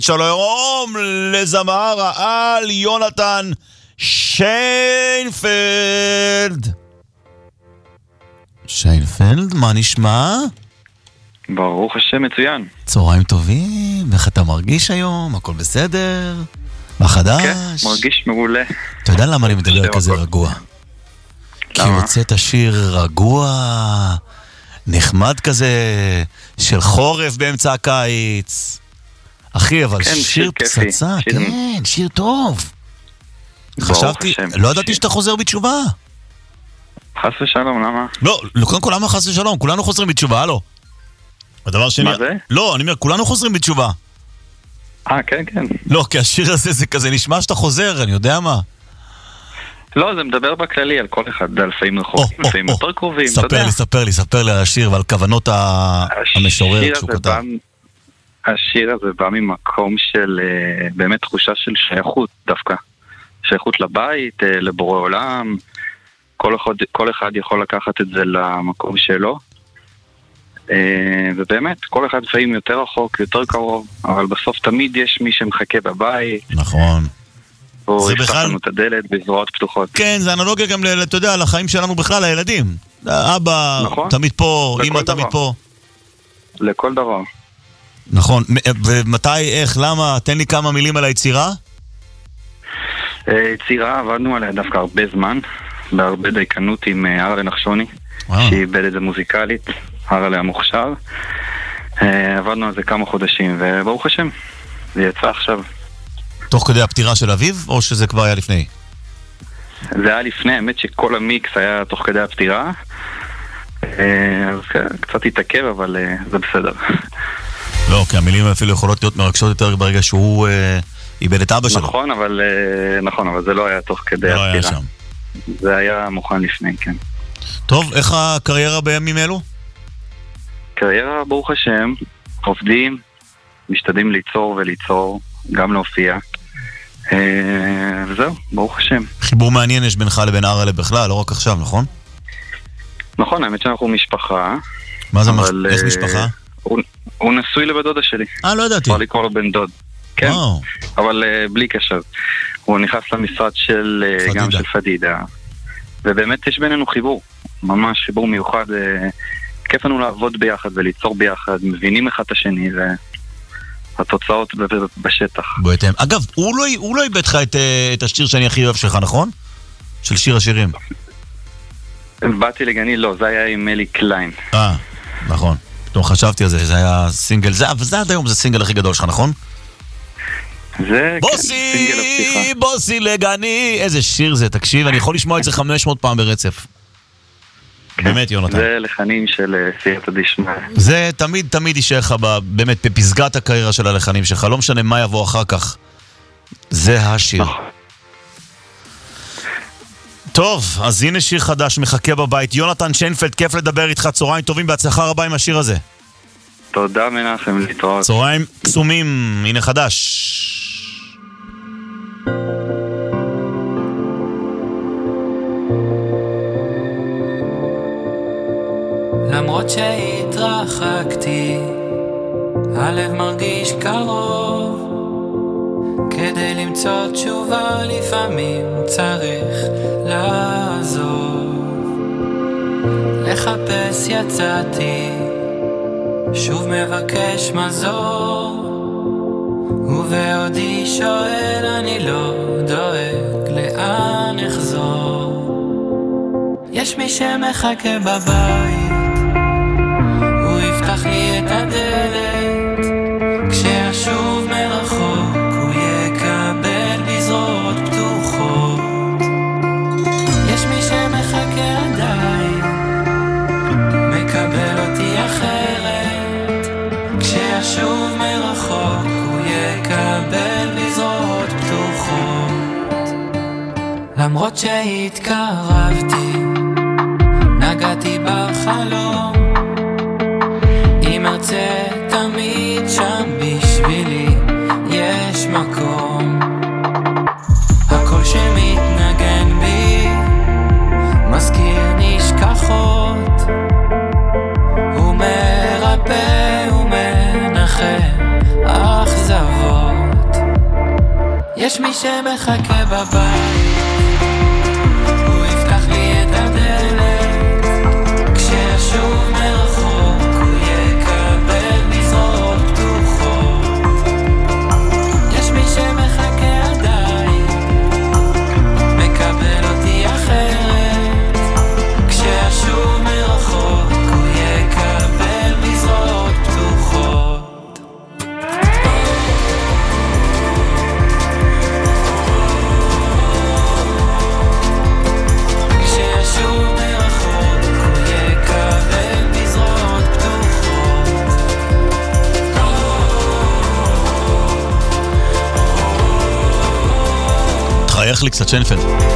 שלום לזמר העל יונתן שיינפלד. שיינפלד, מה נשמע? ברוך השם, מצוין. צהריים טובים, איך אתה מרגיש היום? הכל בסדר? מה חדש? כן, מרגיש מעולה. אתה יודע למה אני מדבר כזה רגוע? כי הוצאת שיר רגוע, נחמד כזה, של חורף באמצע הקיץ. אחי, אבל שיר פצצה, כן, שיר טוב. חשבתי, לא ידעתי שאתה חוזר בתשובה. חס ושלום, למה? לא, קודם כל למה חס ושלום? כולנו חוזרים בתשובה, הלו. הדבר שני... מה זה? לא, אני אומר, כולנו חוזרים בתשובה. כן, כן. לא, כי השיר הזה זה כזה נשמע שאתה חוזר, אני יודע מה. לא, זה מדבר בכללי על כל אחד, על לפעמים רחוק, לפעמים יותר קרובים, אתה יודע. ספר לי על השיר ועל כוונות המשורר שהוא כתב. השיר הזה בא ממקום של באמת תחושה של שייכות דווקא. שייכות לבית, לבורא עולם. כל אחד יכול לקחת את זה למקום שלו. ובאמת, כל אחד לפעמים יותר רחוק, יותר קרוב, אבל בסוף תמיד יש מי שמחכה בבית. נכון. הוא יפתח לנו את הדלת בזרועות פתוחות. כן, זה אנלוגיה גם, אתה יודע, לחיים שלנו בכלל, הילדים. אבא תמיד פה, אמא תמיד פה. לכל דבר. נכון. ומתי, איך, למה? תן לי כמה מילים על היצירה. יצירה, עבדנו עליה דווקא הרבה זמן, בהרבה דייקנות עם ארלה נחשוני, שאיבד את זה מוזיקלית, ארלה המוכשר. עבדנו על זה כמה חודשים, וברוך השם, זה יצא עכשיו. תוך כדי הפטירה של אביו, או שזה כבר היה לפני? זה היה לפני, האמת שכל המיקס היה תוך כדי הפטירה. אז קצת התעכב, אבל זה בסדר. לא, כי המילים אפילו יכולות להיות מרגשות יותר ברגע שהוא איבד את אבא שלו. נכון, אבל זה לא היה תוך כדי הפטירה. לא היה שם. זה היה מוכן לפני, כן. טוב, איך הקריירה בימים אלו? קריירה, ברוך השם, עובדים, משתדלים ליצור, גם להופיע. וזהו, ברוך השם. חיבור מעניין יש בינך לבין ארלה בכלל, לא רק עכשיו, נכון? נכון, האמת שאנחנו משפחה. מה זה, איך משפחה? הוא נשוי לבן דודה שלי. לא ידעתי. כבר לקרוא לו בן דוד. כן, אבל בלי קשר. הוא נכנס למשרד גם של פדידה. ובאמת יש בינינו חיבור. ממש חיבור מיוחד. כיף לנו לעבוד ביחד וליצור ביחד. מבינים אחד את השני והתוצאות בשטח. בהתאם. אגב, הוא לא איבד לך את השיר שאני הכי אוהב שלך, נכון? של שיר השירים. באתי לגני, לא, זה היה עם אלי קליין. נכון. פתאום חשבתי על זה, זה היה סינגל, אבל זה עד היום זה הסינגל הכי גדול שלך, נכון? זה בוסי לגני, איזה שיר זה, תקשיב, אני יכול לשמוע את זה 500 פעם ברצף. באמת, יונתן. זה לחנים של סייעתא דשמיא. זה תמיד יישאר לך באמת בפסגת הקריירה של הלחנים שלך, לא משנה מה יבוא אחר כך. זה השיר. טוב, אז הנה שיר חדש מחכה בבית. יונתן שיינפלד, כיף לדבר איתך, צהריים טובים, בהצלחה רבה עם השיר הזה. תודה מנחם, להתראות. צהריים קסומים, הנה חדש. למרות שהתרחקתי, הלב מרגיש קרוב. כדי למצוא תשובה לפעמים צריך לעזוב. לחפש יצאתי, שוב מבקש מזור, ובעודי שואל אני לא דואג לאן אחזור. יש מי שמחכה בבית, הוא יפתח לי את הדלת, כשאשוב מרחוק הוא יקבל בזרועות פתוחות. יש מי שמחכה עדיין, מקבל אותי אחרת, כשאשוב מרחוק הוא יקבל בזרועות פתוחות. למרות שהתקרבתי, נגעתי בחלום, אם ארצה תמיד שם בשבילי יש מקום. הקול שמתנגן בי מזכיר נשכחות, הוא מרפא ומנחם אכזבות. יש מי שמחכה בבית, הוא יפתח לי את הדלת, כשישוב מרחוק הוא יקבל מזרועות פתוחות. יש מי שמחכה עדיין, מקבל אותי אחרת, כשישוב מרחוק הוא יקבל מזרועות פתוחות. חייך לי קצת שנפלד.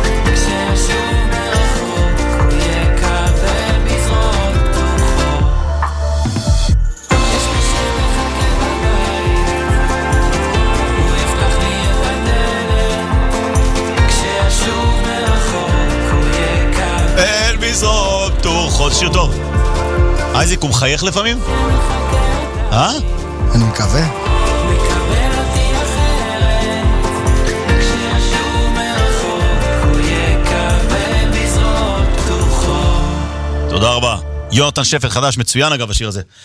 אין מזרועות פתוחות. שיר טוב. אייזיק, הוא מחייך לפעמים? אני מקווה. תודה רבה. יונתן שפט חדש, מצוין אגב השיר הזה.